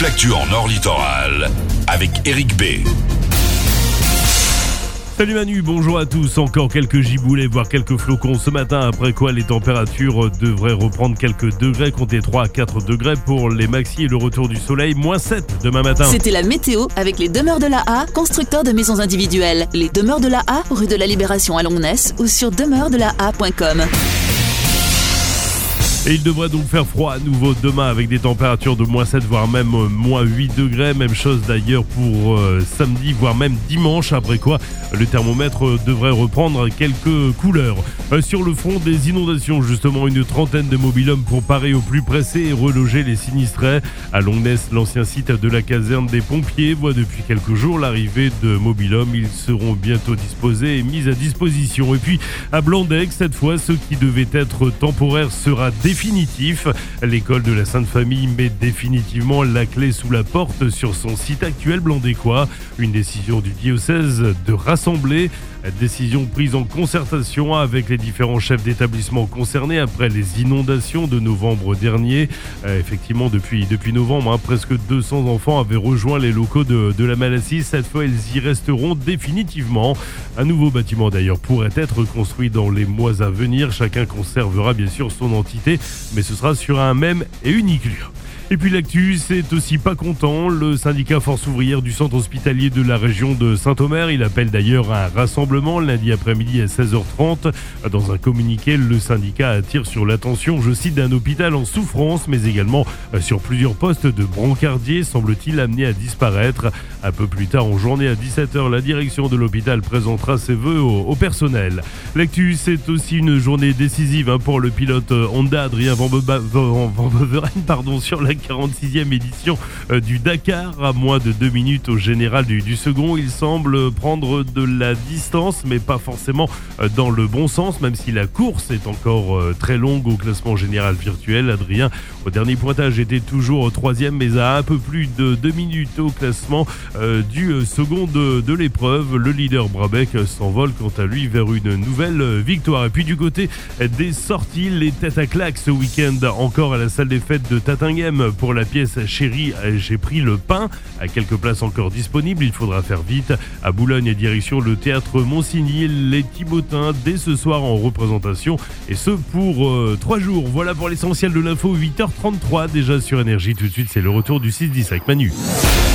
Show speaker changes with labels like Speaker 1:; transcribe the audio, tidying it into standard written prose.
Speaker 1: l'actu en Nord Littoral avec Eric B.
Speaker 2: Salut Manu, bonjour à tous. Encore quelques giboulées, voire quelques flocons ce matin, après quoi les températures devraient reprendre quelques degrés, comptez 3 à 4 degrés pour les maxi et le retour du soleil, moins 7 demain matin.
Speaker 3: C'était la météo avec les Demeures de la A, constructeurs de maisons individuelles. Les Demeures de la A, rue de la Libération à Longness ou sur demeuresdelaa.com.
Speaker 2: Et il devrait donc faire froid à nouveau demain avec des températures de moins 7 voire même moins 8 degrés. Même chose d'ailleurs pour samedi voire même dimanche, après quoi le thermomètre devrait reprendre quelques couleurs. Sur le front des inondations justement, une trentaine de mobil-hommes pour parer au plus pressé et reloger les sinistrés. À Longness, l'ancien site de la caserne des pompiers voit depuis quelques jours l'arrivée de mobil-hommes. Ils seront bientôt disposés et mis à disposition. Et puis à Blandec, cette fois, ce qui devait être temporaire sera définitif. L'école de la Sainte Famille met définitivement la clé sous la porte sur son site actuel blandécois. Une décision du diocèse de rassembler. Décision prise en concertation avec les différents chefs d'établissement concernés après les inondations de novembre dernier. Effectivement, depuis novembre, presque 200 enfants avaient rejoint les locaux de la Malassis. Cette fois, ils y resteront définitivement. Un nouveau bâtiment d'ailleurs pourrait être construit dans les mois à venir. Chacun conservera bien sûr son entité, mais ce sera sur un même et unique lieu. Et puis l'actu, c'est aussi pas content. Le syndicat Force ouvrière du centre hospitalier de la région de Saint-Omer, il appelle d'ailleurs à un rassemblement lundi après-midi à 16h30. Dans un communiqué, le syndicat attire sur l'attention, je cite, d'un hôpital en souffrance, mais également sur plusieurs postes de brancardiers, semble-t-il, amenés à disparaître. Un peu plus tard en journée à 17h, la direction de l'hôpital présentera ses vœux au personnel. L'actu, c'est aussi une journée décisive pour le pilote Honda Adrien Van Beveren, sur la 46e édition du Dakar. À moins de 2 minutes au général du second, il semble prendre de la distance, mais pas forcément dans le bon sens, même si la course est encore très longue au classement général virtuel. Adrien, au dernier pointage, était toujours 3e, mais à un peu plus de 2 minutes au classement du second de l'épreuve. Le leader Brabec s'envole quant à lui vers une nouvelle victoire. Et puis du côté des sorties, les têtes à claques ce week-end, encore à la salle des fêtes de Tatinghem pour la pièce Chérie, j'ai pris le pain. À quelques places encore disponibles, il faudra faire vite. À Boulogne, direction le théâtre Monsigny, les Thibotins dès ce soir en représentation, et ce pour 3 jours. Voilà pour l'essentiel de l'info, 8h33 déjà sur Énergie. Tout de suite, c'est le retour du 6-10 avec Manu.